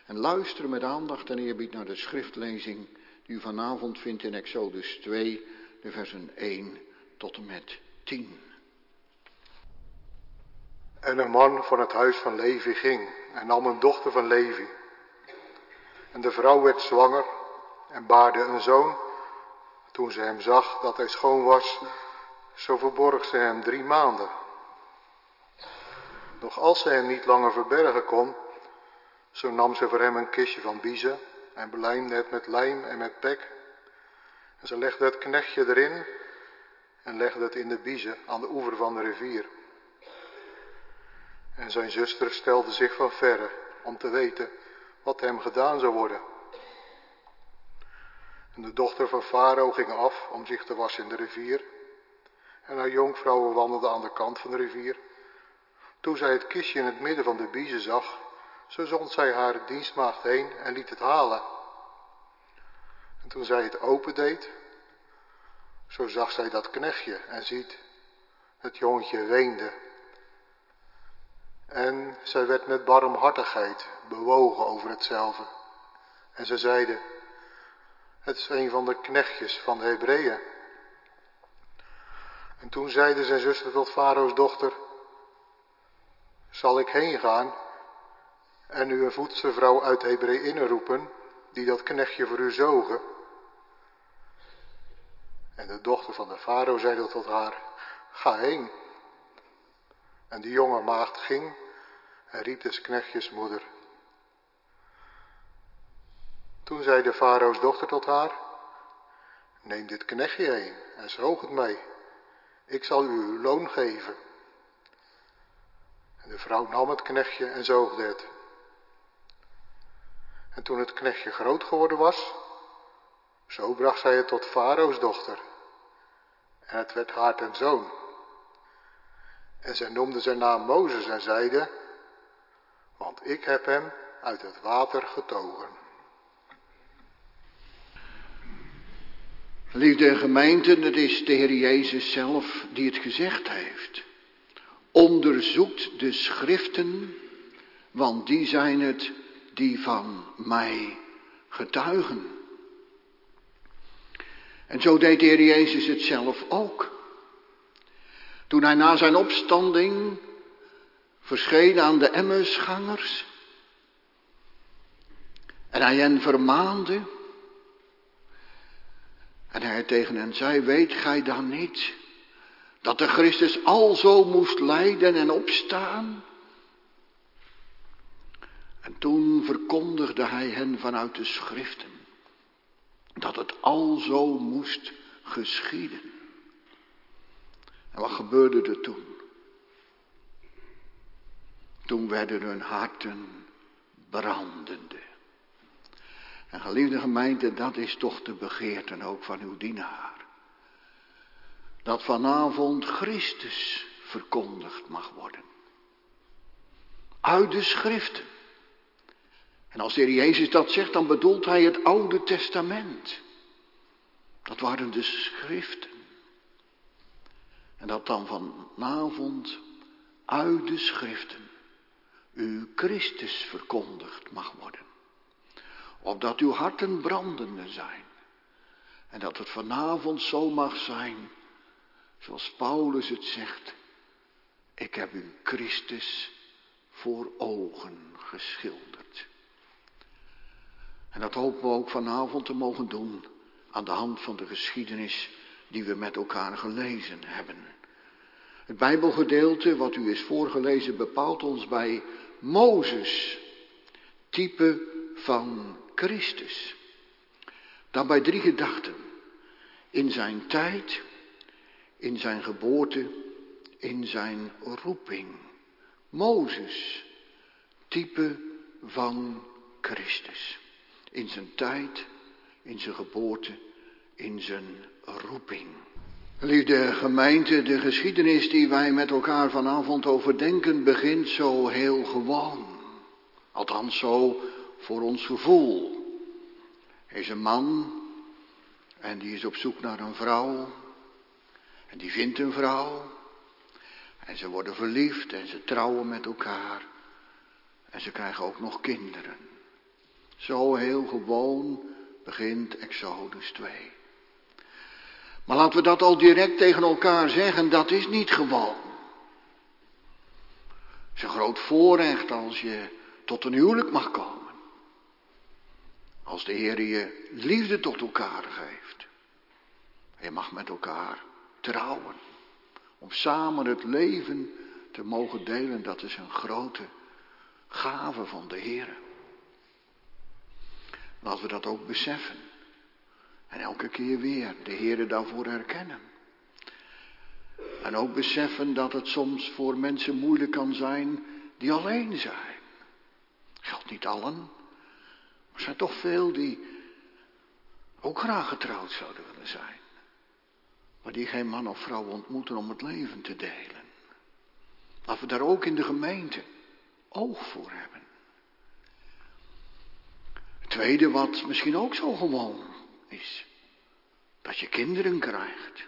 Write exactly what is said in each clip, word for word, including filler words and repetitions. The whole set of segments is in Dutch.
En luister met aandacht en eerbied naar de schriftlezing die u vanavond vindt in Exodus twee, de versen één tot en met tien. En een man van het huis van Levi ging en nam een dochter van Levi. En de vrouw werd zwanger en baarde een zoon. Toen ze hem zag dat hij schoon was, zo verborg ze hem drie maanden. Doch als ze hem niet langer verbergen kon, zo nam ze voor hem een kistje van biezen en belijmde het met lijm en met pek. En ze legde het knechtje erin en legde het in de biezen aan de oever van de rivier. En zijn zuster stelde zich van verre om te weten wat hem gedaan zou worden. En de dochter van Farao ging af om zich te wassen in de rivier. En haar jonkvrouwen wandelden aan de kant van de rivier. Toen zij het kistje in het midden van de biezen zag, zo zond zij haar dienstmaagd heen en liet het halen. En toen zij het opendeed, zo zag zij dat knechtje en ziet, het jongetje weende. En zij werd met barmhartigheid bewogen over hetzelfde. En ze zeiden, het is een van de knechtjes van de Hebreeën. En toen zeide zijn zuster tot Farao's dochter, zal ik heen gaan en u een voedstervrouw uit Hebreeïnnen roepen, die dat knechtje voor u zogen? En de dochter van de farao zeide tot haar, ga heen. En de jonge maagd ging en riep des knechtjes moeder. Toen zei de farao's dochter tot haar, neem dit knechtje heen en zoog het mee. Ik zal u uw loon geven. En de vrouw nam het knechtje en zoogde het. En toen het knechtje groot geworden was, zo bracht zij het tot Farao's dochter. En het werd haar ten zoon. En zij noemde zijn naam Mozes en zeide, want ik heb hem uit het water getogen. Liefde gemeente, het is de Heer Jezus zelf die het gezegd heeft. Onderzoekt de schriften, want die zijn het die van mij getuigen. En zo deed de Heer Jezus het zelf ook. Toen hij na zijn opstanding verscheen aan de Emmausgangers en hij hen vermaande en hij tegen hen zei, weet gij dan niet dat de Christus alzo moest lijden en opstaan? En toen verkondigde hij hen vanuit de schriften dat het alzo moest geschieden. En wat gebeurde er toen? Toen werden hun harten brandende. En geliefde gemeente, dat is toch de begeerte ook van uw dienaar. Dat vanavond Christus verkondigd mag worden. Uit de schriften. En als de Heer Jezus dat zegt, dan bedoelt hij het Oude Testament. Dat waren de schriften. En dat dan vanavond uit de schriften u Christus verkondigd mag worden. Opdat uw harten brandende zijn. En dat het vanavond zo mag zijn, zoals Paulus het zegt. Ik heb u Christus voor ogen geschilderd. En dat hopen we ook vanavond te mogen doen aan de hand van de geschiedenis die we met elkaar gelezen hebben. Het Bijbelgedeelte wat u is voorgelezen bepaalt ons bij Mozes, type van Christus. Daarbij drie gedachten. In zijn tijd, in zijn geboorte, in zijn roeping. Mozes, type van Christus. In zijn tijd, in zijn geboorte, in zijn roeping. Liefde gemeente, de geschiedenis die wij met elkaar vanavond overdenken begint zo heel gewoon. Althans zo voor ons gevoel. Er is een man en die is op zoek naar een vrouw. En die vindt een vrouw. En ze worden verliefd en ze trouwen met elkaar. En ze krijgen ook nog kinderen. Zo heel gewoon begint Exodus twee. Maar laten we dat al direct tegen elkaar zeggen, dat is niet gewoon. Het is een groot voorrecht als je tot een huwelijk mag komen. Als de Heer je liefde tot elkaar geeft. Je mag met elkaar trouwen. Om samen het leven te mogen delen, dat is een grote gave van de Heer. Laten we dat ook beseffen. En elke keer weer de Heer daarvoor herkennen. En ook beseffen dat het soms voor mensen moeilijk kan zijn die alleen zijn. Geldt niet allen. Maar er zijn toch veel die ook graag getrouwd zouden willen zijn. Maar die geen man of vrouw ontmoeten om het leven te delen. Laten we daar ook in de gemeente oog voor hebben. Het tweede wat misschien ook zo gewoon is. Dat je kinderen krijgt.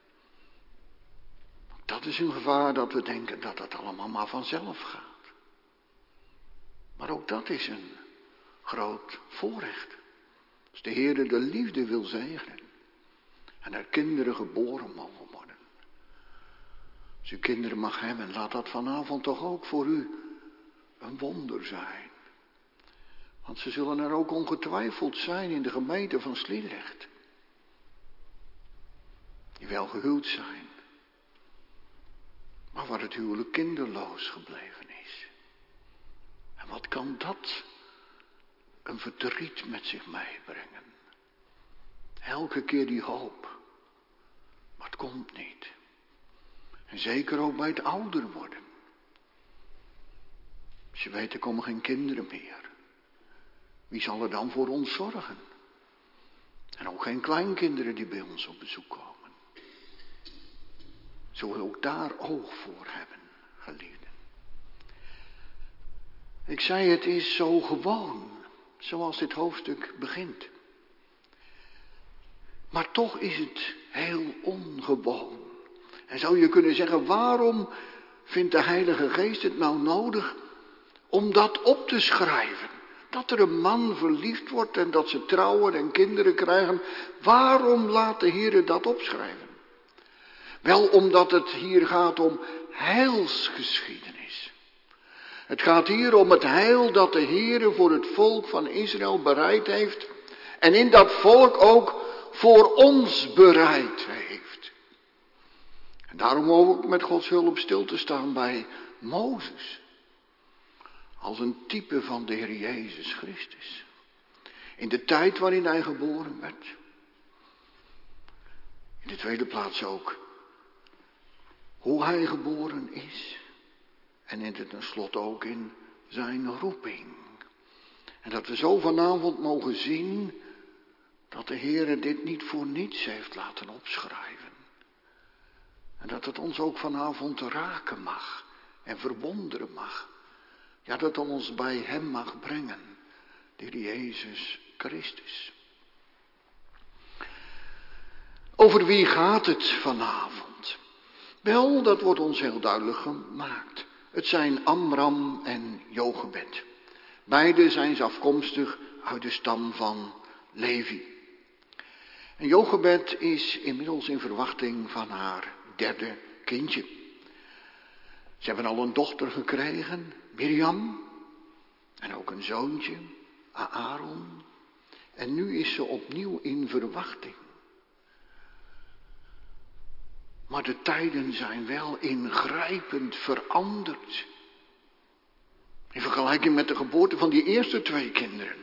Dat is een gevaar dat we denken dat dat allemaal maar vanzelf gaat. Maar ook dat is een groot voorrecht. Als de Heer de liefde wil zegenen. En er kinderen geboren mogen worden. Als u kinderen mag hebben, laat dat vanavond toch ook voor u een wonder zijn. Want ze zullen er ook ongetwijfeld zijn in de gemeente van Sliedrecht. Die wel gehuwd zijn. Maar waar het huwelijk kinderloos gebleven is. En wat kan dat een verdriet met zich meebrengen. Elke keer die hoop. Maar het komt niet. En zeker ook bij het ouder worden. Als je weet, er komen geen kinderen meer. Wie zal er dan voor ons zorgen? En ook geen kleinkinderen die bij ons op bezoek komen. Zullen we ook daar oog voor hebben, geliefden. Ik zei, het is zo gewoon, zoals dit hoofdstuk begint. Maar toch is het heel ongewoon. En zou je kunnen zeggen, waarom vindt de Heilige Geest het nou nodig om dat op te schrijven? Dat er een man verliefd wordt en dat ze trouwen en kinderen krijgen. Waarom laat de Heer dat opschrijven? Wel omdat het hier gaat om heilsgeschiedenis. Het gaat hier om het heil dat de Heer voor het volk van Israël bereid heeft. En in dat volk ook voor ons bereid heeft. En daarom ook met Gods hulp stil te staan bij Mozes. Als een type van de Heer Jezus Christus. In de tijd waarin hij geboren werd. In de tweede plaats ook hoe hij geboren is. En in het tenslotte ook in zijn roeping. En dat we zo vanavond mogen zien dat de Heer dit niet voor niets heeft laten opschrijven. En dat het ons ook vanavond raken mag en verwonderen mag. Ja, dat het ons bij hem mag brengen, de Heer Jezus Christus. Over wie gaat het vanavond? Wel, dat wordt ons heel duidelijk gemaakt. Het zijn Amram en Jochebed. Beide zijn ze afkomstig uit de stam van Levi. En Jochebed is inmiddels in verwachting van haar derde kindje. Ze hebben al een dochter gekregen, Mirjam. En ook een zoontje, Aaron. En nu is ze opnieuw in verwachting. Maar de tijden zijn wel ingrijpend veranderd. In vergelijking met de geboorte van die eerste twee kinderen.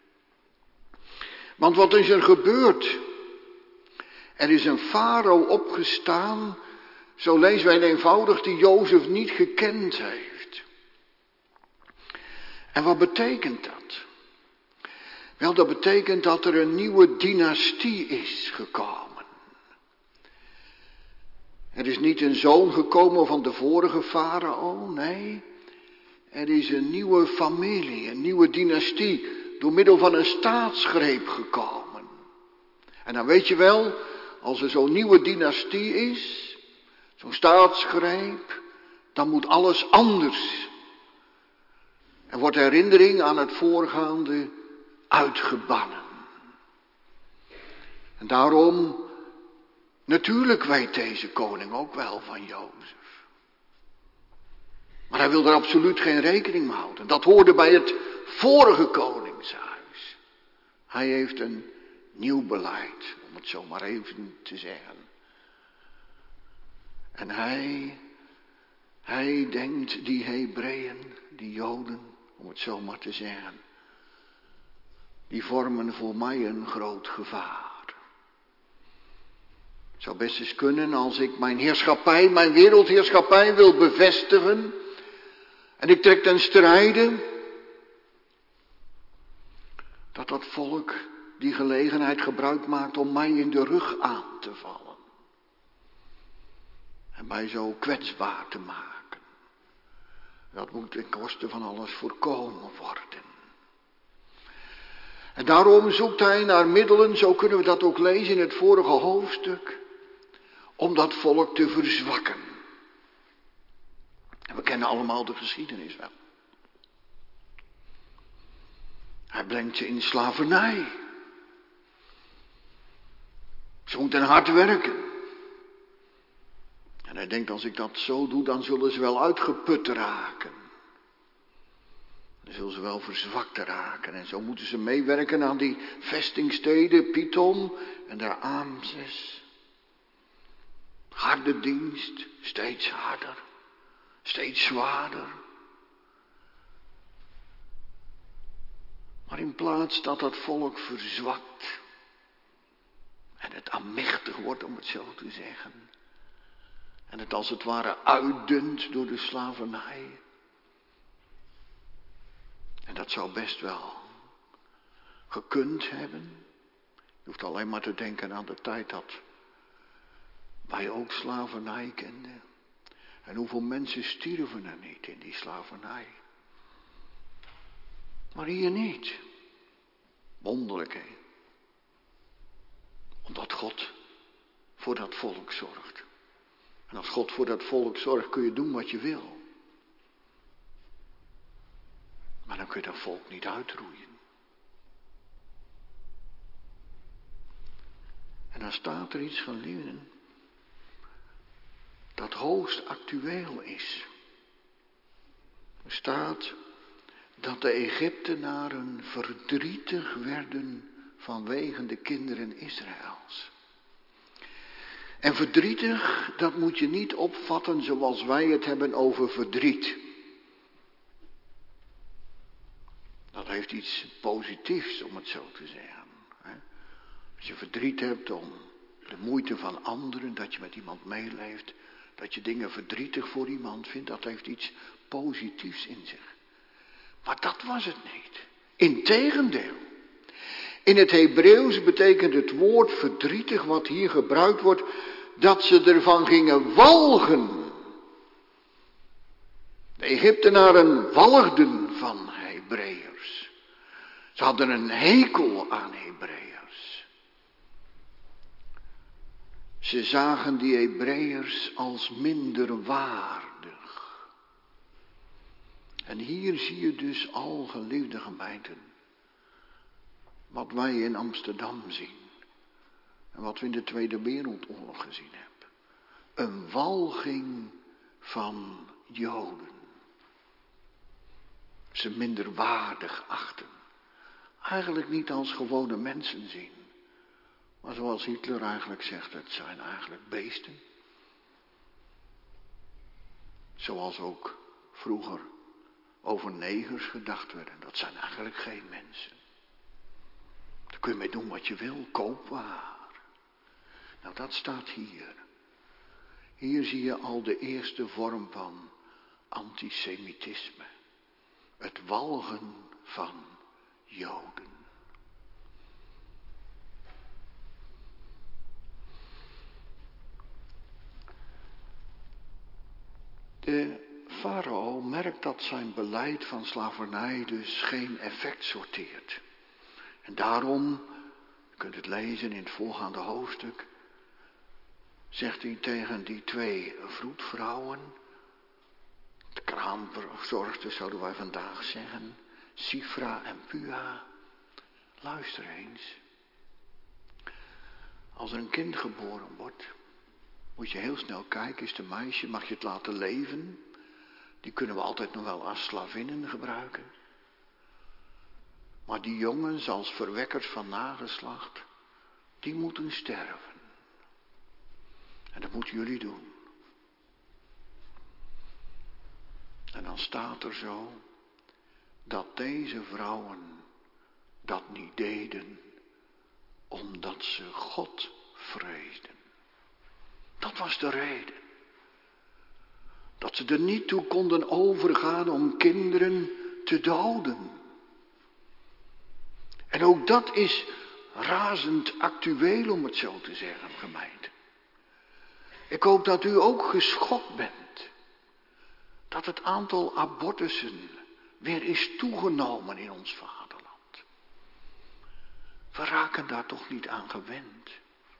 Want wat is er gebeurd? Er is een farao opgestaan, zo lezen wij eenvoudig, die Jozef niet gekend heeft. En wat betekent dat? Wel, dat betekent dat er een nieuwe dynastie is gekomen. Er is niet een zoon gekomen van de vorige farao, nee. Er is een nieuwe familie, een nieuwe dynastie, door middel van een staatsgreep gekomen. En dan weet je wel, als er zo'n nieuwe dynastie is, zo'n staatsgreep, dan moet alles anders. Er wordt herinnering aan het voorgaande uitgebannen. En daarom, natuurlijk weet deze koning ook wel van Jozef. Maar hij wil er absoluut geen rekening mee houden. Dat hoorde bij het vorige koningshuis. Hij heeft een nieuw beleid, om het zo maar even te zeggen. En hij, hij denkt die Hebreeën, die Joden, om het zo maar te zeggen, die vormen voor mij een groot gevaar. Het zou best eens kunnen als ik mijn heerschappij, mijn wereldheerschappij wil bevestigen. En ik trek ten strijde. Dat dat volk die gelegenheid gebruik maakt om mij in de rug aan te vallen. En mij zo kwetsbaar te maken. Dat moet ten koste van alles voorkomen worden. En daarom zoekt hij naar middelen, zo kunnen we dat ook lezen in het vorige hoofdstuk, om dat volk te verzwakken. En we kennen allemaal de geschiedenis wel. Hij brengt ze in slavernij. Ze moeten hard werken. En hij denkt, als ik dat zo doe, dan zullen ze wel uitgeput raken. Dan zullen ze wel verzwakt raken. En zo moeten ze meewerken aan die vestingsteden, Pithom en daar Ramses. Harde dienst, steeds harder, steeds zwaarder. Maar in plaats dat dat volk verzwakt en het aanmächtig wordt, om het zo te zeggen, en het als het ware uitdunt door de slavernij. En dat zou best wel gekund hebben. Je hoeft alleen maar te denken aan de tijd dat wij ook slavernij kenden. En hoeveel mensen stierven er niet in die slavernij. Maar hier niet. Wonderlijk, hè? Omdat God voor dat volk zorgt. En als God voor dat volk zorgt, kun je doen wat je wil. Maar dan kun je dat volk niet uitroeien. En dan staat er iets, geliefden, dat hoogst actueel is. Er staat dat de Egyptenaren verdrietig werden vanwege de kinderen Israëls. En verdrietig, dat moet je niet opvatten zoals wij het hebben over verdriet. Dat heeft iets positiefs, om het zo te zeggen. Als je verdriet hebt om de moeite van anderen, dat je met iemand meeleeft, dat je dingen verdrietig voor iemand vindt, dat heeft iets positiefs in zich. Maar dat was het niet. Integendeel. In het Hebreeuws betekent het woord verdrietig, wat hier gebruikt wordt, dat ze ervan gingen walgen. De Egyptenaren walgden van Hebreeërs. Ze hadden een hekel aan Hebreeërs. Ze zagen die Hebreeërs als minderwaardig. En hier zie je dus al, geliefde gemeenten, wat wij in Amsterdam zien. En wat we in de Tweede Wereldoorlog gezien hebben. Een walging van Joden. Ze minderwaardig achten. Eigenlijk niet als gewone mensen zien. Maar zoals Hitler eigenlijk zegt, het zijn eigenlijk beesten. Zoals ook vroeger over negers gedacht werden. Dat zijn eigenlijk geen mensen. Daar kun je mee doen wat je wil, koopwaar. Nou, dat staat hier. Hier zie je al de eerste vorm van antisemitisme. Het walgen van Joden. De farao merkt dat zijn beleid van slavernij dus geen effect sorteert. En daarom, je kunt het lezen in het voorgaande hoofdstuk, zegt hij tegen die twee vroedvrouwen, de kraamverzorgsters zouden wij vandaag zeggen, Sifra en Pua, Luister eens. Als er een kind geboren wordt, moet je heel snel kijken, is het een meisje, mag je het laten leven? Die kunnen we altijd nog wel als slavinnen gebruiken. Maar die jongens als verwekkers van nageslacht, die moeten sterven. En dat moeten jullie doen. En dan staat er zo, dat deze vrouwen dat niet deden, omdat ze God vreesden. Dat was de reden. Dat ze er niet toe konden overgaan om kinderen te doden. En ook dat is razend actueel, om het zo te zeggen, gemeente. Ik hoop dat u ook geschokt bent. Dat het aantal abortussen weer is toegenomen in ons vaderland. We raken daar toch niet aan gewend.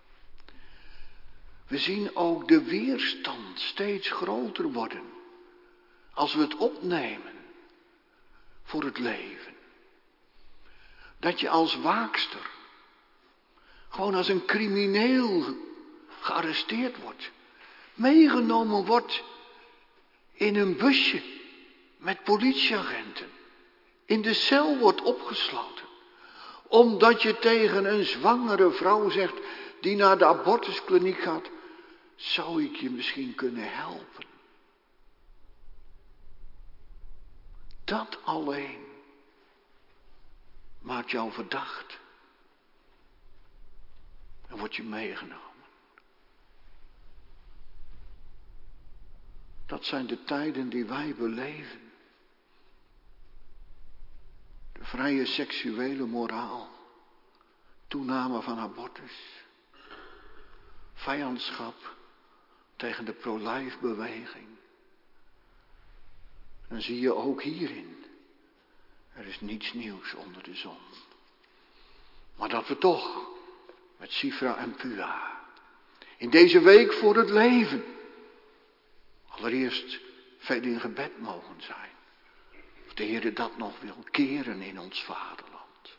We zien ook de weerstand steeds groter worden. Als we het opnemen voor het leven. Dat je als waakster, gewoon als een crimineel gearresteerd wordt. Meegenomen wordt in een busje met politieagenten. In de cel wordt opgesloten. Omdat je tegen een zwangere vrouw zegt die naar de abortuskliniek gaat. Zou ik je misschien kunnen helpen? Dat alleen maakt jou verdacht. En word je meegenomen. Dat zijn de tijden die wij beleven. De vrije seksuele moraal. Toename van abortus. Vijandschap tegen de pro-life beweging. Dan zie je ook hierin. Er is niets nieuws onder de zon. Maar dat we toch met Sifra en Pua in deze week voor het leven allereerst veel in gebed mogen zijn. Of de Heer dat nog wil keren in ons vaderland.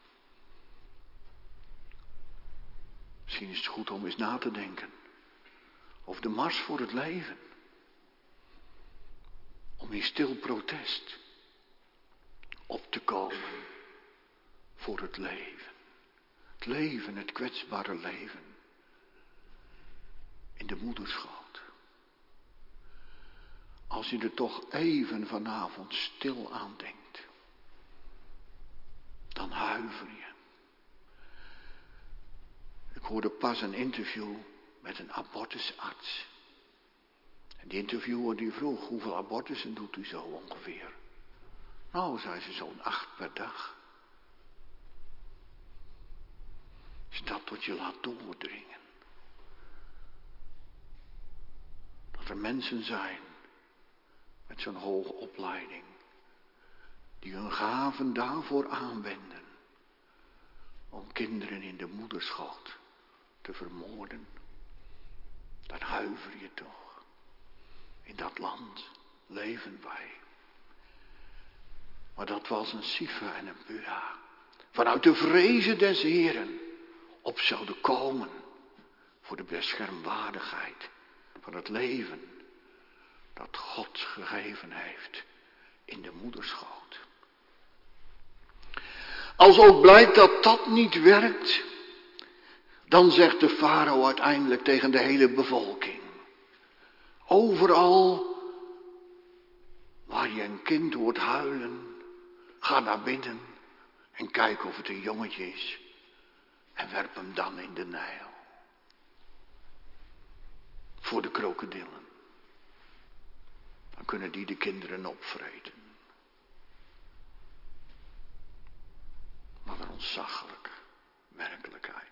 Misschien is het goed om eens na te denken over de mars voor het leven. Om in stil protest op te komen voor het leven. Het leven, het kwetsbare leven. In de moederschoot. Als je er toch even vanavond stil aan denkt. Dan huiver je. Ik hoorde pas een interview met een abortusarts. En die interviewer die vroeg, hoeveel abortussen doet u zo ongeveer? Nou, zei ze, zo'n acht per dag. Als dat tot je laat doordringen. Dat er mensen zijn met zo'n hoge opleiding. Die hun gaven daarvoor aanwenden. Om kinderen in de moederschoot te vermoorden. Dan huiver je toch. In dat land leven wij. Maar dat was een Sifra en een Pua. Vanuit de vrezen des Heren op zouden komen. Voor de beschermwaardigheid van het leven. Dat God gegeven heeft in de moederschoot. Als ook blijkt dat dat niet werkt. Dan zegt de farao uiteindelijk tegen de hele bevolking. Overal waar je een kind hoort huilen, ga naar binnen en kijk of het een jongetje is. En werp hem dan in de Nijl. Voor de krokodillen. Dan kunnen die de kinderen opvreten. Wat een ontzaglijke werkelijkheid.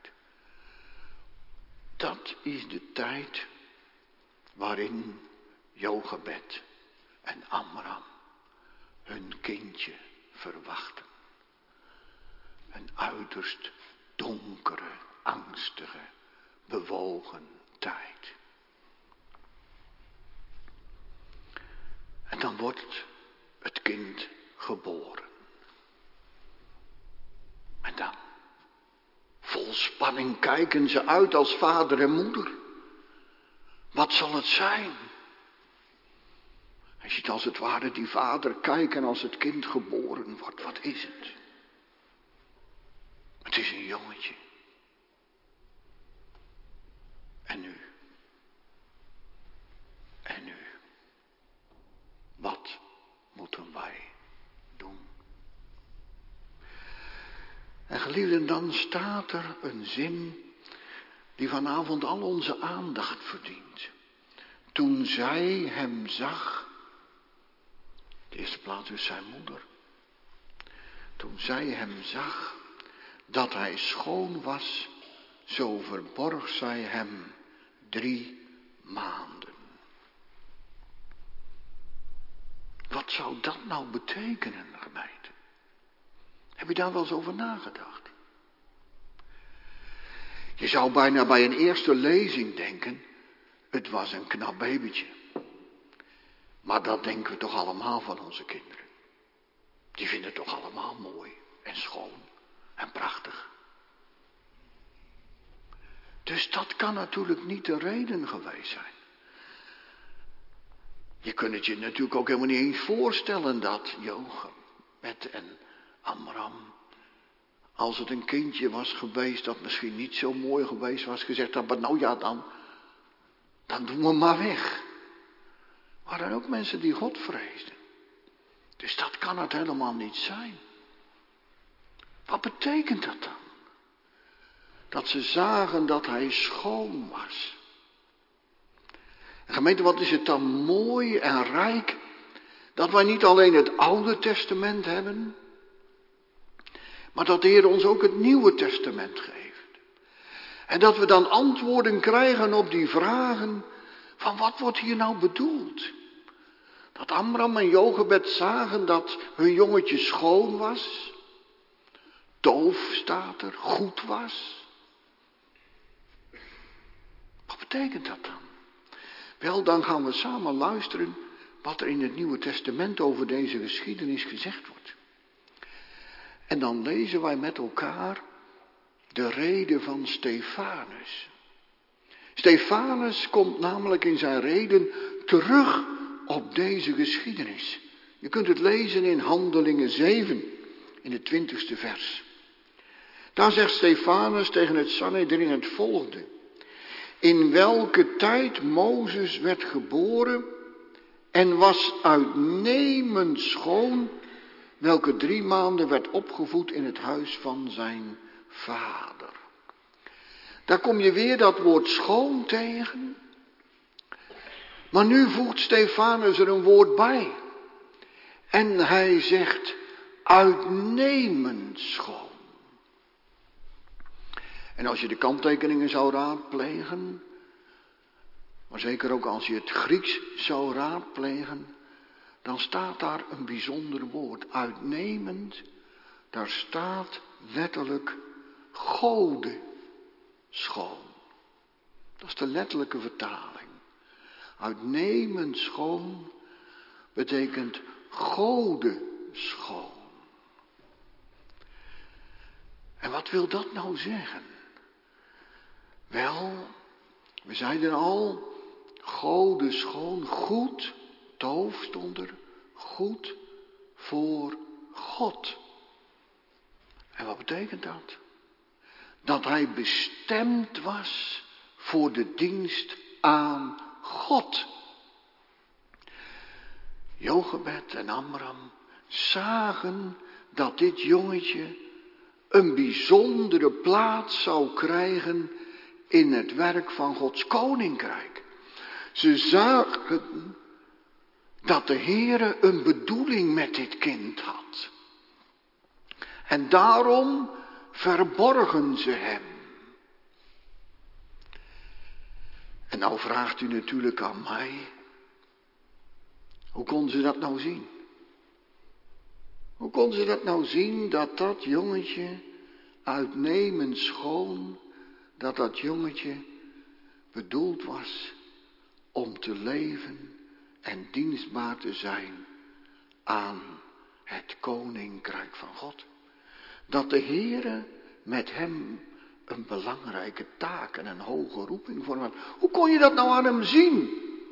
Dat is de tijd waarin Jochebed en Amram hun kindje verwachten. Een uiterst donkere, angstige, bewogen tijd. En dan wordt het kind geboren. En dan, Vol spanning kijken ze uit als vader en moeder. Wat zal het zijn? Hij ziet als het ware die vader kijken als het kind geboren wordt. Wat is het? Het is een jongetje. En nu? En nu? Wat moeten wij doen? En geliefden, dan staat er een zin die vanavond al onze aandacht verdient. Toen zij hem zag, de eerste plaats dus zijn moeder. Toen zij hem zag dat hij schoon was, zo verborg zij hem drie maanden. Wat zou dat nou betekenen, gemeente? Heb je daar wel eens over nagedacht? Je zou bijna bij een eerste lezing denken, het was een knap babytje. Maar dat denken we toch allemaal van onze kinderen. Die vinden het toch allemaal mooi en schoon en prachtig. Dus dat kan natuurlijk niet de reden geweest zijn. Je kunt het je natuurlijk ook helemaal niet eens voorstellen dat Jochebed en Amram, als het een kindje was geweest dat misschien niet zo mooi geweest was, gezegd had, nou ja dan, dan doen we maar weg. Maar dan ook mensen die God vreesden. Dus dat kan het helemaal niet zijn. Wat betekent dat dan? Dat ze zagen dat hij schoon was. En gemeente, wat is het dan mooi en rijk dat wij niet alleen het Oude Testament hebben, maar dat de Heer ons ook het Nieuwe Testament geeft. En dat we dan antwoorden krijgen op die vragen van wat wordt hier nou bedoeld? Dat Amram en Jochebed zagen dat hun jongetje schoon was, doof staat er, goed was. Wat betekent dat dan? Wel, dan gaan we samen luisteren wat er in het Nieuwe Testament over deze geschiedenis gezegd wordt. En dan lezen wij met elkaar de rede van Stefanus. Stefanus komt namelijk in zijn reden terug op deze geschiedenis. Je kunt het lezen in Handelingen zeven, in het twintigste vers. Daar zegt Stefanus tegen het Sanhedrin het volgende. In welke tijd Mozes werd geboren en was uitnemend schoon, welke drie maanden werd opgevoed in het huis van zijn vader. Daar kom je weer dat woord schoon tegen. Maar nu voegt Stefanus er een woord bij. En hij zegt uitnemend schoon. En als je de kanttekeningen zou raadplegen, maar zeker ook als je het Grieks zou raadplegen, dan staat daar een bijzonder woord. Uitnemend, daar staat letterlijk gode schoon. Dat is de letterlijke vertaling. Uitnemend schoon betekent gode schoon. En wat wil dat nou zeggen? Wel, we zeiden al, gode schoon, goed, doof stond er, goed voor God. En wat betekent dat? Dat hij bestemd was voor de dienst aan God. Jochebed en Amram zagen dat dit jongetje een bijzondere plaats zou krijgen in het werk van Gods koninkrijk. Ze zagen dat de Heere een bedoeling met dit kind had. En daarom verborgen ze hem. En nou vraagt u natuurlijk aan mij, hoe konden ze dat nou zien? Hoe konden ze dat nou zien dat dat jongetje uitnemend schoon, dat dat jongetje bedoeld was om te leven en dienstbaar te zijn aan het koninkrijk van God. Dat de Heere met hem een belangrijke taak en een hoge roeping voor hem. Hoe kon je dat nou aan hem zien?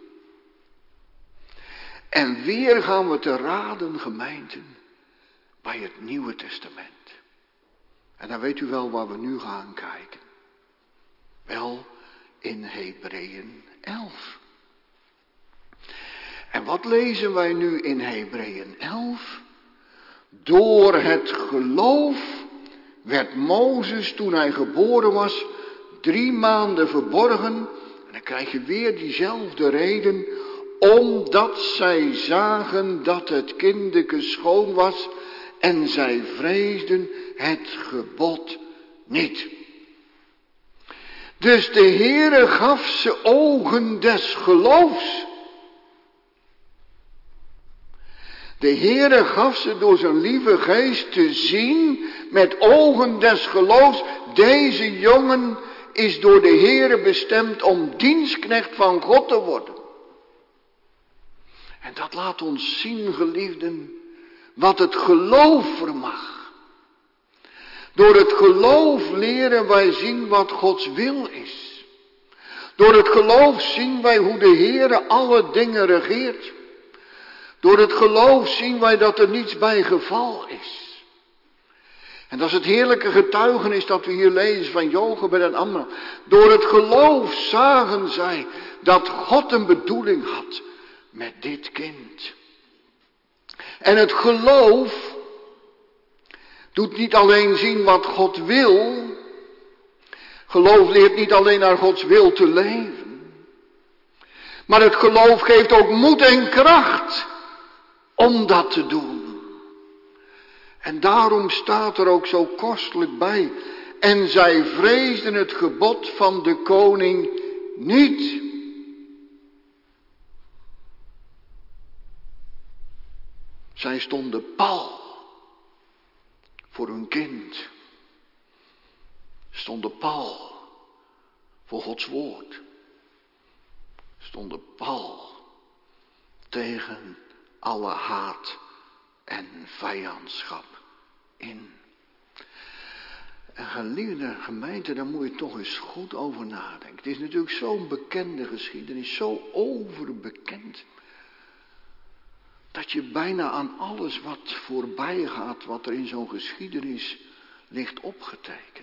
En weer gaan we te raden, gemeenten, bij het Nieuwe Testament. En dan weet u wel waar we nu gaan kijken. Wel in Hebreeën elf. En wat lezen wij nu in Hebreeën elf? Door het geloof werd Mozes, toen hij geboren was, drie maanden verborgen. En dan krijg je weer diezelfde reden. Omdat zij zagen dat het kindeke schoon was en zij vreesden het gebod niet. Dus de Heere gaf ze ogen des geloofs. De Heere gaf ze door zijn lieve geest te zien met ogen des geloofs. Deze jongen is door de Heere bestemd om dienstknecht van God te worden. En dat laat ons zien, geliefden, wat het geloof vermag. Door het geloof leren wij zien wat Gods wil is. Door het geloof zien wij hoe de Heere alle dingen regeert. Door het geloof zien wij dat er niets bij geval is. En dat is het heerlijke getuigenis dat we hier lezen van Jochebed en Amram. Door het geloof zagen zij dat God een bedoeling had met dit kind. En het geloof doet niet alleen zien wat God wil. Geloof leert niet alleen naar Gods wil te leven. Maar het geloof geeft ook moed en kracht om dat te doen. En daarom staat er ook zo kostelijk bij. En zij vreesden het gebod van de koning niet. Zij stonden pal voor hun kind. Stonden pal voor Gods woord. Stonden pal tegen alle haat en vijandschap in. En geliefde gemeente, daar moet je toch eens goed over nadenken. Het is natuurlijk zo'n bekende geschiedenis, zo overbekend, dat je bijna aan alles wat voorbij gaat, wat er in zo'n geschiedenis ligt opgetekend.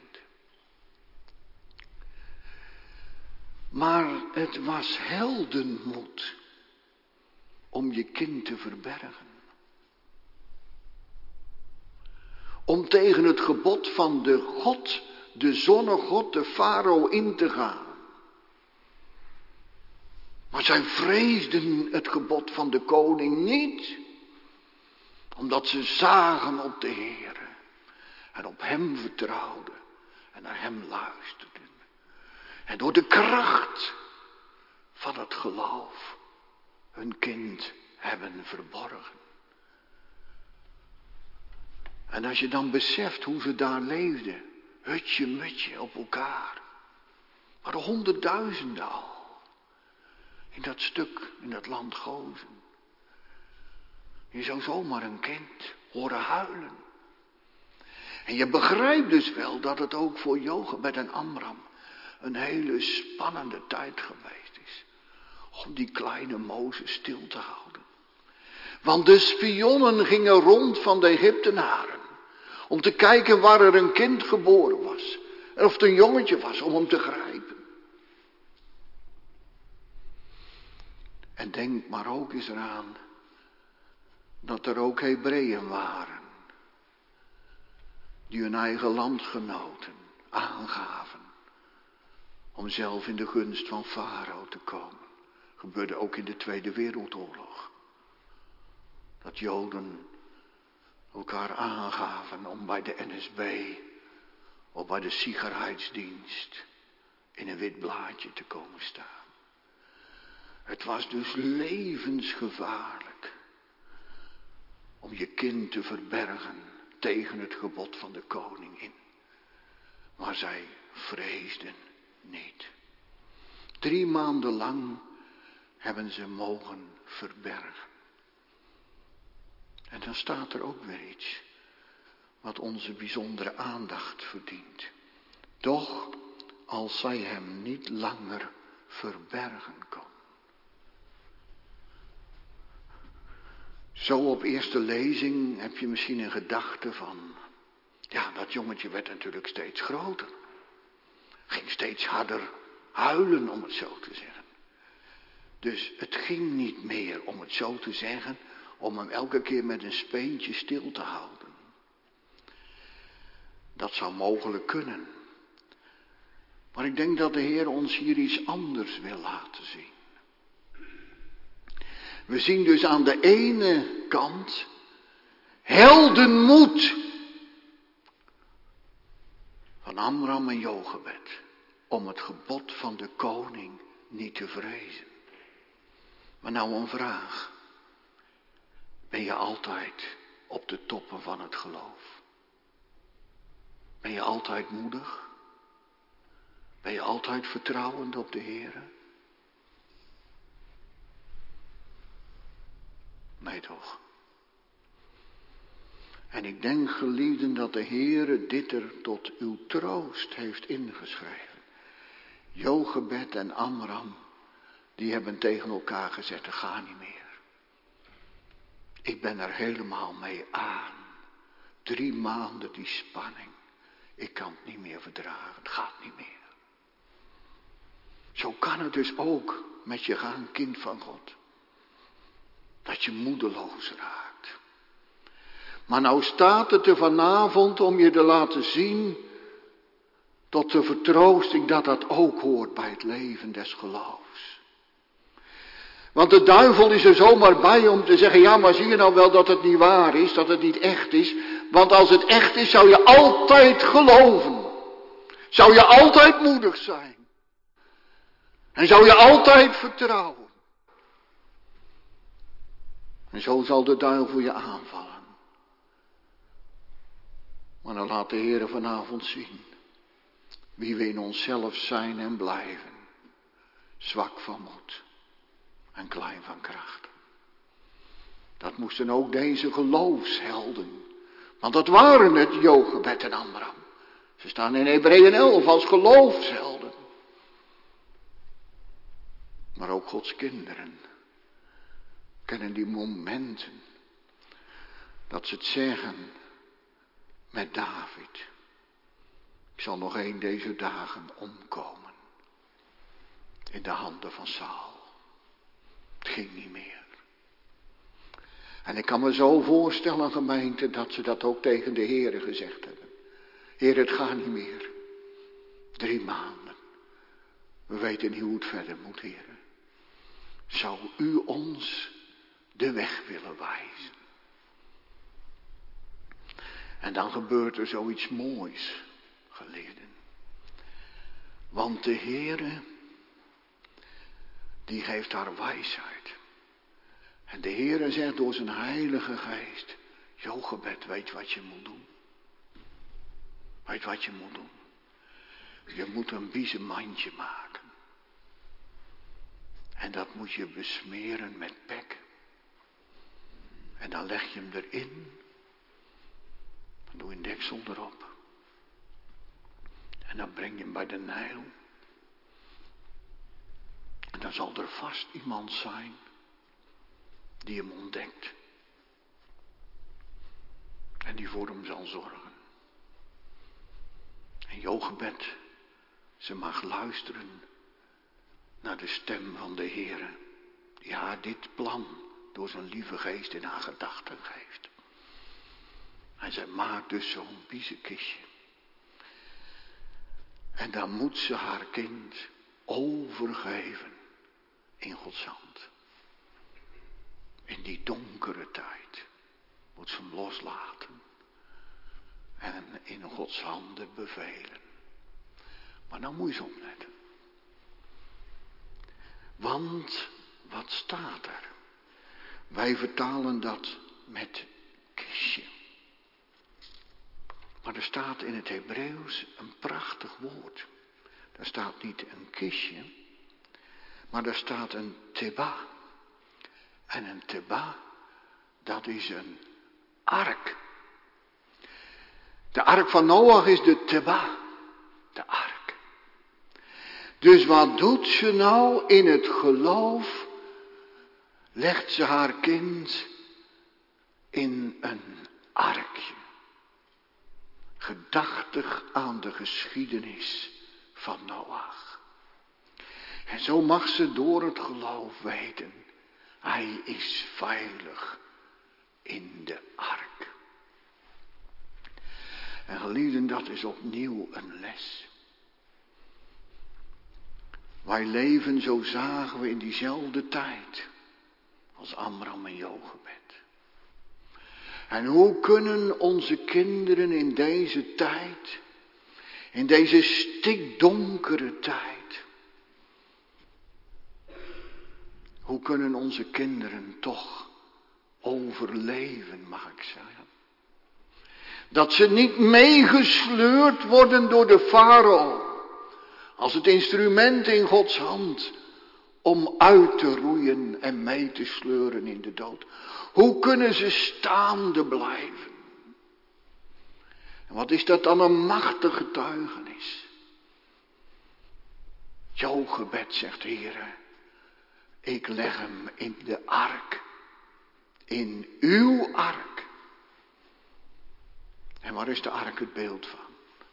Maar het was heldenmoed om je kind te verbergen. Om tegen het gebod van de God, de zonnegod, de farao in te gaan. Maar zij vreesden het gebod van de koning niet. Omdat ze zagen op de Heere. En op hem vertrouwden. En naar hem luisterden. En door de kracht van het geloof hun kind hebben verborgen. En als je dan beseft hoe ze daar leefden. Hutje mutje op elkaar. Maar honderdduizenden al. In dat stuk, in dat land Gozen. Je zou zomaar een kind horen huilen. En je begrijpt dus wel dat het ook voor Jochebed en Amram een hele spannende tijd geweest is. Om die kleine Mozes stil te houden. Want de spionnen gingen rond van de Egyptenaren. Om te kijken waar er een kind geboren was. En of het een jongetje was om hem te grijpen. En denk maar ook eens eraan dat er ook Hebreeën waren. Die hun eigen landgenoten aangaven. Om zelf in de gunst van Farao te komen. Gebeurde ook in de Tweede Wereldoorlog. Dat Joden elkaar aangaven om bij de N S B of bij de Sicherheidsdienst in een wit blaadje te komen staan. Het was dus levensgevaarlijk om je kind te verbergen tegen het gebod van de koning in. Maar zij vreesden niet. Drie maanden lang hebben ze mogen verbergen. En dan staat er ook weer iets wat onze bijzondere aandacht verdient. Toch, als zij hem niet langer verbergen kon. Zo op eerste lezing heb je misschien een gedachte van, ja, dat jongetje werd natuurlijk steeds groter. Ging steeds harder huilen, om het zo te zeggen. Dus het ging niet meer, om het zo te zeggen, om hem elke keer met een speentje stil te houden. Dat zou mogelijk kunnen. Maar ik denk dat de Heer ons hier iets anders wil laten zien. We zien dus aan de ene kant heldenmoed van Amram en Jochebed om het gebod van de koning niet te vrezen. Maar nou een vraag. Ben je altijd op de toppen van het geloof? Ben je altijd moedig? Ben je altijd vertrouwend op de Heer? Nee toch. En ik denk, geliefden, dat de Heere dit er tot uw troost heeft ingeschreven. Jochebed en Amram, die hebben tegen elkaar gezegd, ga niet meer. Ik ben er helemaal mee aan. Drie maanden die spanning. Ik kan het niet meer verdragen, het gaat niet meer. Zo kan het dus ook met je gaan, kind van God. Dat je moedeloos raakt. Maar nou staat het er vanavond om je te laten zien, tot de vertroosting dat dat ook hoort bij het leven des geloofs. Want de duivel is er zomaar bij om te zeggen, ja, maar zie je nou wel dat het niet waar is, dat het niet echt is. Want als het echt is, zou je altijd geloven. Zou je altijd moedig zijn. En zou je altijd vertrouwen. En zo zal de duivel je aanvallen. Maar dan laat de Heer vanavond zien wie we in onszelf zijn en blijven. Zwak van moed en klein van kracht. Dat moesten ook deze geloofshelden. Want dat waren het, Jochebed en Amram. Ze staan in Hebreeën elf als geloofshelden. Maar ook Gods kinderen kennen die momenten dat ze het zeggen met David. Ik zal nog een deze dagen omkomen in de handen van Saul. Het ging niet meer. En ik kan me zo voorstellen, gemeente, dat ze dat ook tegen de Heere gezegd hebben. Heer, het gaat niet meer. Drie maanden. We weten niet hoe het verder moet, Heer. Zou u ons de weg willen wijzen? En dan gebeurt er zoiets moois, geliefden. Want de Heere, die geeft haar wijsheid. En de Heere zegt door zijn heilige geest, Jochebed, weet wat je moet doen. Weet wat je moet doen. Je moet een biezenmandje maken. En dat moet je besmeren met pek. En dan leg je hem erin. Dan doe je een deksel erop. En dan breng je hem bij de Nijl. En dan zal er vast iemand zijn die hem ontdekt. En die voor hem zal zorgen. En Jochebed, ze mag luisteren naar de stem van de Heere, die haar dit plan door zijn lieve geest in haar gedachten geeft. En zij maakt dus zo'n biezenkistje. En dan moet ze haar kind overgeven in Gods hand. In die donkere tijd moet ze hem loslaten en in Gods handen bevelen. Maar nou moet je eens opletten. Want wat staat er? Wij vertalen dat met kistje. Maar er staat in het Hebreeuws een prachtig woord. Daar staat niet een kistje, maar daar staat een teba. En een teba, dat is een ark. De ark van Noach is de teba. de ark. Dus wat doet ze nou in het geloof? Legt ze haar kind in een arkje. Gedachtig aan de geschiedenis van Noach. En zo mag ze door het geloof weten, hij is veilig in de ark. En geliefden, dat is opnieuw een les. Wij leven, zo zagen we, in diezelfde tijd als Amram en Jochebed. En hoe kunnen onze kinderen in deze tijd, in deze stikdonkere tijd, hoe kunnen onze kinderen toch overleven, mag ik zeggen? Dat ze niet meegesleurd worden door de farao, als het instrument in Gods hand, om uit te roeien en mee te sleuren in de dood. Hoe kunnen ze staande blijven? En wat is dat dan een machtige getuigenis? Jochebed zegt, Heere, ik leg hem in de ark, in uw ark. En waar is de ark het beeld van?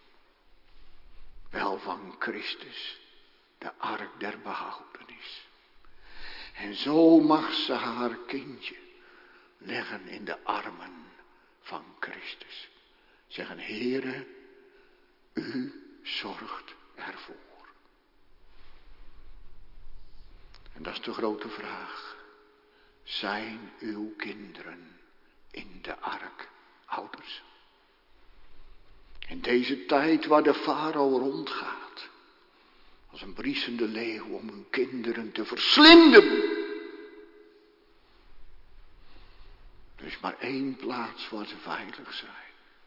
Wel van Christus, de ark der behoudenis. En zo mag ze haar kindje leggen in de armen van Christus. Zeggen, Heere, u zorgt ervoor. En dat is de grote vraag. Zijn uw kinderen in de ark, ouders? In deze tijd waar de farao rondgaat, als een briesende leeuw om hun kinderen te verslinden. Er is maar één plaats waar ze veilig zijn.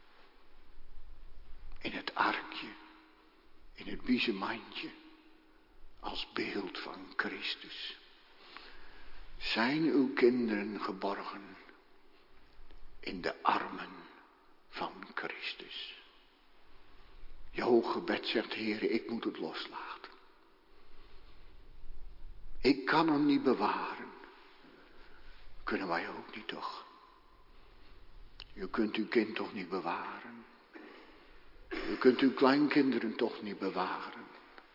In het arkje, in het biezenmandje, als beeld van Christus. Zijn uw kinderen geborgen in de armen van Christus? Jochebed zegt, Heere, ik moet het loslaten. Ik kan hem niet bewaren. Kunnen wij ook niet, toch? U kunt uw kind toch niet bewaren. U kunt uw kleinkinderen toch niet bewaren.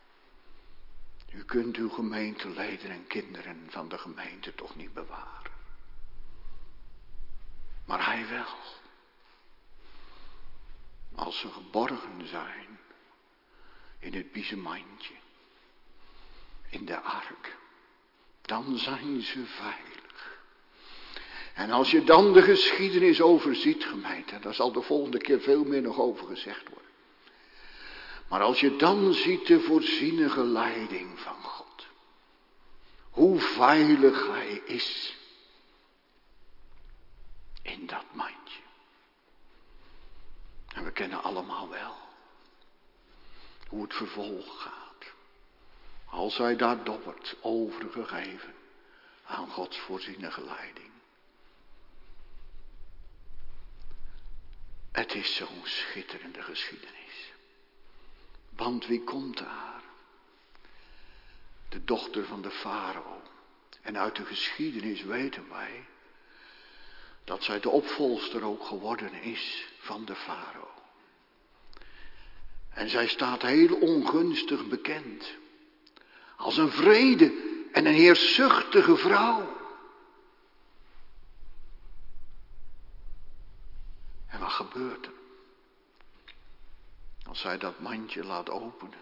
U kunt uw gemeenteleden en kinderen van de gemeente toch niet bewaren. Maar hij wel. Als ze geborgen zijn in het biezenmandje, in de ark, dan zijn ze veilig. En als je dan de geschiedenis overziet, gemeente, daar zal de volgende keer veel meer nog over gezegd worden. Maar als je dan ziet de voorzienige leiding van God, hoe veilig hij is in dat mandje. En we kennen allemaal wel hoe het vervolg gaat. Als hij daar dobbert, overgegeven aan Gods voorzienige leiding. Het is zo'n schitterende geschiedenis. Want wie komt daar? De dochter van de farao. En uit de geschiedenis weten wij dat zij de opvolgster ook geworden is van de farao. En zij staat heel ongunstig bekend. Als een wrede en een heerschzuchtige vrouw. En wat gebeurt er? Als zij dat mandje laat openen,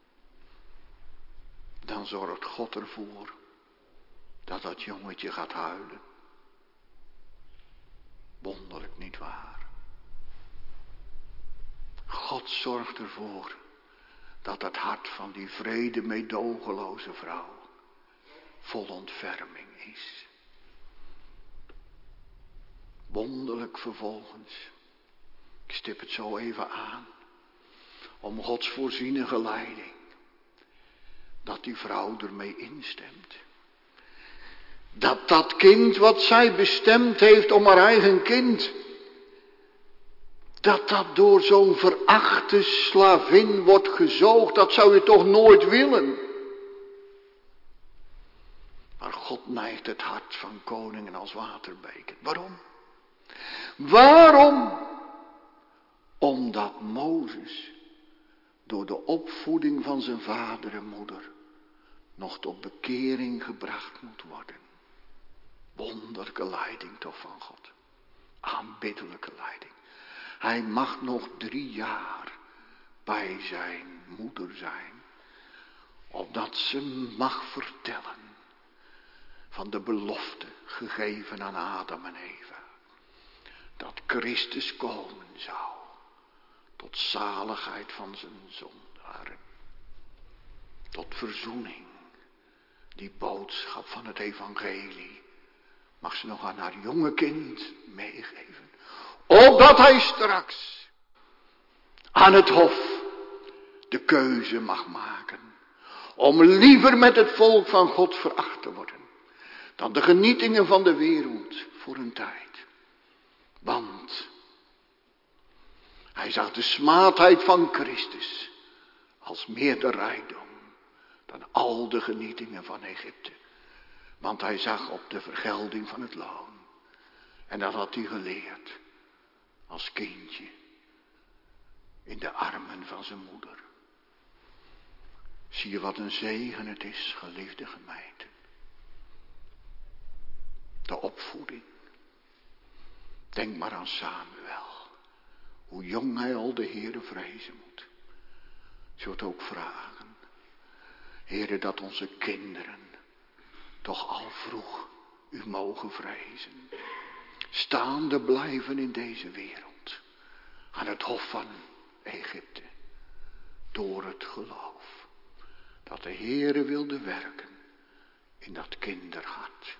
dan zorgt God ervoor dat dat jongetje gaat huilen. Wonderlijk, niet waar? God zorgt ervoor dat het hart van die vrede, meedogenloze vrouw vol ontferming is. Wonderlijk vervolgens, ik stip het zo even aan, om Gods voorzienige leiding, dat die vrouw ermee instemt. Dat dat kind wat zij bestemd heeft om haar eigen kind, Dat dat door zo'n verachte slavin wordt gezoogd, dat zou je toch nooit willen. Maar God neigt het hart van koningen als waterbeken. Waarom? Waarom? Omdat Mozes door de opvoeding van zijn vader en moeder nog tot bekering gebracht moet worden. Wonderlijke leiding toch van God. Aanbiddelijke leiding. Hij mag nog drie jaar bij zijn moeder zijn. Opdat ze mag vertellen van de belofte gegeven aan Adam en Eva. Dat Christus komen zou. Tot zaligheid van zijn zondaren. Tot verzoening. Die boodschap van het evangelie mag ze nog aan haar jonge kind meegeven. Opdat hij straks aan het hof de keuze mag maken. Om liever met het volk van God veracht te worden. Dan de genietingen van de wereld voor een tijd. Want hij zag de smaadheid van Christus als meer de rijkdom dan al de genietingen van Egypte. Want hij zag op de vergelding van het loon. En dat had hij geleerd als kindje in de armen van zijn moeder. Zie je wat een zegen het is, geliefde gemeente. De opvoeding. Denk maar aan Samuel. Hoe jong hij al de Heere vrezen moet. Zult ook vragen. Heere, dat onze kinderen toch al vroeg u mogen vrezen. Staande blijven in deze wereld. Aan het hof van Egypte. Door het geloof. Dat de Heere wilde werken in dat kinderhart.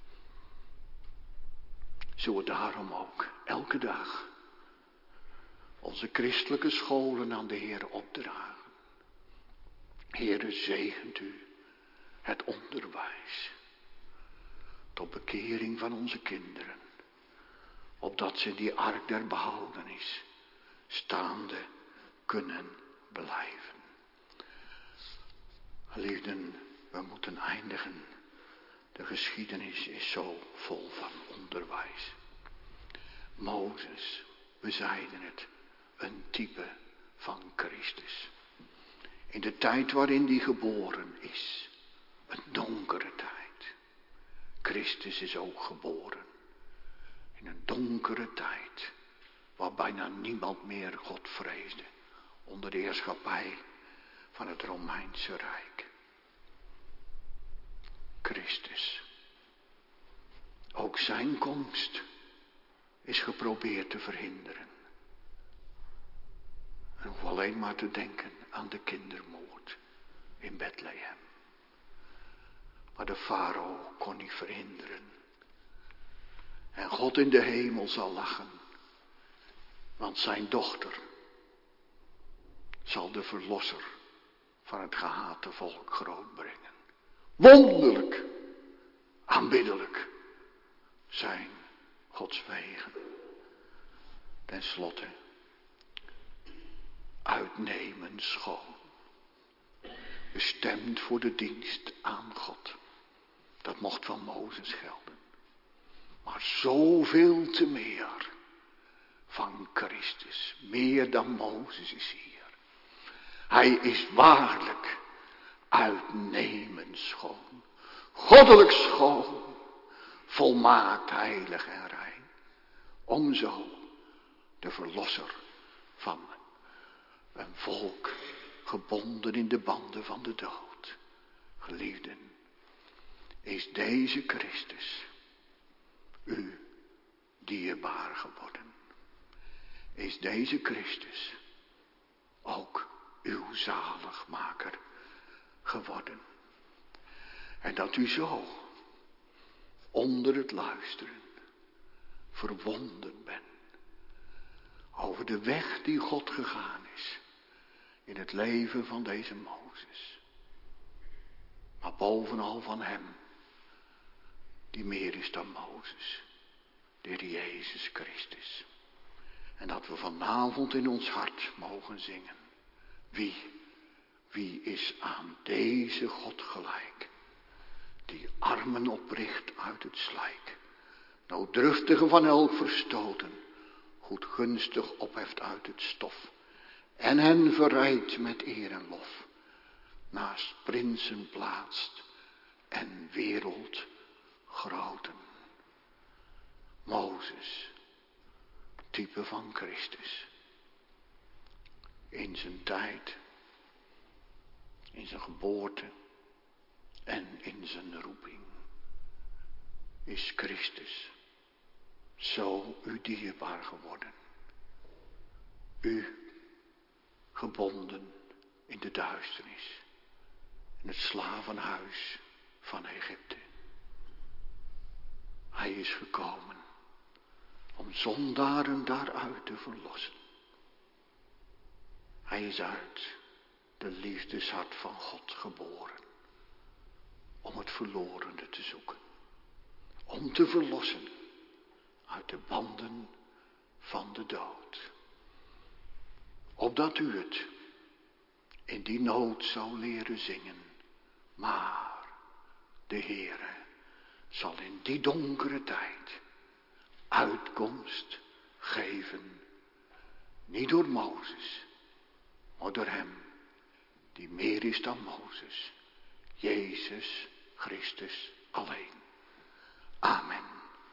Zullen we daarom ook elke dag onze christelijke scholen aan de Heere opdragen. Heere, zegent u het onderwijs. Tot bekering van onze kinderen. Opdat ze in die ark der behoudenis staande kunnen blijven. Geliefden, we moeten eindigen. De geschiedenis is zo vol van onderwijs. Mozes, we zeiden het, een type van Christus. In de tijd waarin die geboren is. Een donkere tijd. Christus is ook geboren. In een donkere tijd. Waar bijna niemand meer God vreesde. Onder de heerschappij van het Romeinse Rijk. Christus. Ook zijn komst is geprobeerd te verhinderen. En hoef alleen maar te denken aan de kindermoord in Bethlehem. Maar de farao kon niet verhinderen. En God in de hemel zal lachen. Want zijn dochter zal de verlosser van het gehate volk grootbrengen. Wonderlijk, aanbiddelijk zijn Gods wegen. Ten slotte, uitnemen schoon. Bestemd voor de dienst aan God. Dat mocht van Mozes gelden. Maar zoveel te meer van Christus. Meer dan Mozes is hier. Hij is waarlijk uitnemend schoon. Goddelijk schoon. Volmaakt, heilig en rein. Om zo de verlosser van een volk gebonden in de banden van de dood. Geliefden, is deze Christus u dierbaar geworden. Is deze Christus ook uw zaligmaker geworden. En dat u zo onder het luisteren verwonderd bent over de weg die God gegaan is in het leven van deze Mozes. Maar bovenal van hem die meer is dan Mozes, de Heer Jezus Christus. En dat we vanavond in ons hart mogen zingen. Wie, wie is aan deze God gelijk? Die armen opricht uit het slijk. Nooddruftigen van elk verstoten. Goedgunstig opheft uit het stof. En hen verrijdt met eer en lof. Naast prinsen plaatst en wereldgroten. Mozes, type van Christus. In zijn tijd, in zijn geboorte en in zijn roeping. Is Christus zo u dierbaar geworden. U gebonden in de duisternis. In het slavenhuis van Egypte. Hij is gekomen om zondaren daaruit te verlossen. Hij is uit de liefdeshart van God geboren. Om het verlorene te zoeken. Om te verlossen uit de banden van de dood. Opdat u het in die nood zou leren zingen. Maar de Heere zal in die donkere tijd uitkomst geven. Niet door Mozes, maar door hem die meer is dan Mozes. Jezus Christus alleen. Amen.